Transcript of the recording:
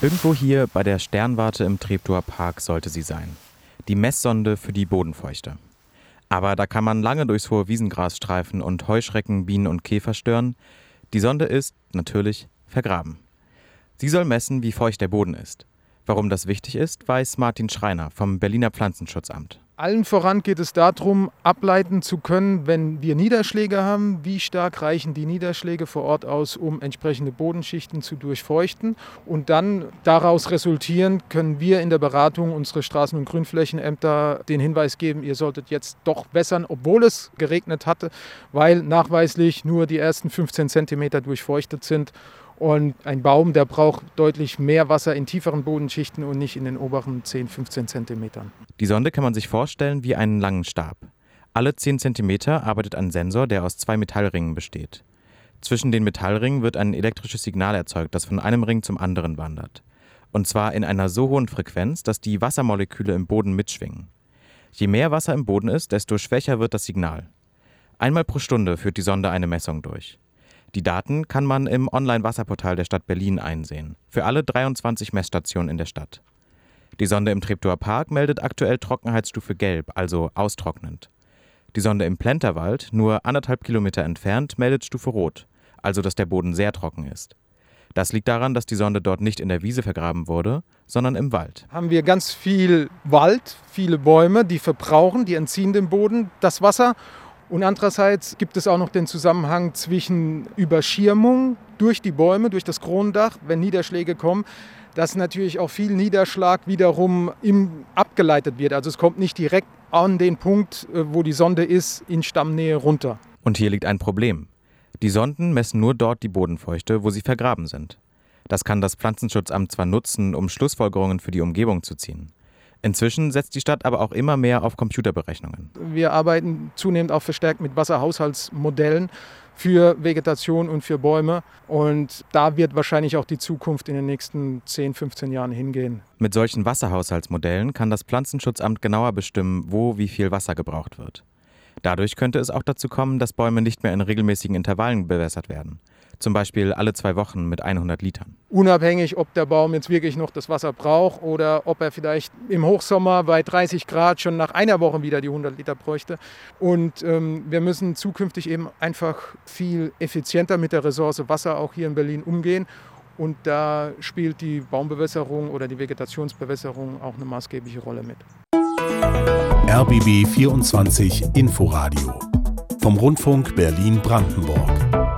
Irgendwo hier bei der Sternwarte im Treptower Park sollte sie sein. Die Messsonde für die Bodenfeuchte. Aber da kann man lange durchs hohe Wiesengras streifen und Heuschrecken, Bienen und Käfer stören. Die Sonde ist, natürlich, vergraben. Sie soll messen, wie feucht der Boden ist. Warum das wichtig ist, weiß Martin Schreiner vom Berliner Pflanzenschutzamt. Allen voran geht es darum, ableiten zu können, wenn wir Niederschläge haben, wie stark reichen die Niederschläge vor Ort aus, um entsprechende Bodenschichten zu durchfeuchten. Und dann daraus resultierend können wir in der Beratung unsere Straßen- und Grünflächenämter den Hinweis geben, ihr solltet jetzt doch wässern, obwohl es geregnet hatte, weil nachweislich nur die ersten 15 Zentimeter durchfeuchtet sind. Und ein Baum, der braucht deutlich mehr Wasser in tieferen Bodenschichten und nicht in den oberen 10, 15 Zentimetern. Die Sonde kann man sich vorstellen wie einen langen Stab. Alle 10 Zentimeter arbeitet ein Sensor, der aus 2 Metallringen besteht. Zwischen den Metallringen wird ein elektrisches Signal erzeugt, das von einem Ring zum anderen wandert. Und zwar in einer so hohen Frequenz, dass die Wassermoleküle im Boden mitschwingen. Je mehr Wasser im Boden ist, desto schwächer wird das Signal. Einmal pro Stunde führt die Sonde eine Messung durch. Die Daten kann man im Online-Wasserportal der Stadt Berlin einsehen, für alle 23 Messstationen in der Stadt. Die Sonde im Treptower Park meldet aktuell Trockenheitsstufe Gelb, also austrocknend. Die Sonde im Plenterwald, nur 1,5 Kilometer entfernt, meldet Stufe Rot, also dass der Boden sehr trocken ist. Das liegt daran, dass die Sonde dort nicht in der Wiese vergraben wurde, sondern im Wald. Haben wir ganz viel Wald, viele Bäume, die verbrauchen, die entziehen dem Boden das Wasser. Und andererseits gibt es auch noch den Zusammenhang zwischen Überschirmung durch die Bäume, durch das Kronendach, wenn Niederschläge kommen, dass natürlich auch viel Niederschlag wiederum abgeleitet wird. Also es kommt nicht direkt an den Punkt, wo die Sonde ist, in Stammnähe runter. Und hier liegt ein Problem. Die Sonden messen nur dort die Bodenfeuchte, wo sie vergraben sind. Das kann das Pflanzenschutzamt zwar nutzen, um Schlussfolgerungen für die Umgebung zu ziehen. Inzwischen setzt die Stadt aber auch immer mehr auf Computerberechnungen. Wir arbeiten zunehmend auch verstärkt mit Wasserhaushaltsmodellen für Vegetation und für Bäume. Und da wird wahrscheinlich auch die Zukunft in den nächsten 10, 15 Jahren hingehen. Mit solchen Wasserhaushaltsmodellen kann das Pflanzenschutzamt genauer bestimmen, wo wie viel Wasser gebraucht wird. Dadurch könnte es auch dazu kommen, dass Bäume nicht mehr in regelmäßigen Intervallen bewässert werden. Zum Beispiel alle 2 Wochen mit 100 Litern. Unabhängig, ob der Baum jetzt wirklich noch das Wasser braucht oder ob er vielleicht im Hochsommer bei 30 Grad schon nach einer Woche wieder die 100 Liter bräuchte. Und wir müssen zukünftig eben einfach viel effizienter mit der Ressource Wasser auch hier in Berlin umgehen. Und da spielt die Baumbewässerung oder die Vegetationsbewässerung auch eine maßgebliche Rolle mit. RBB 24 Inforadio vom Rundfunk Berlin-Brandenburg.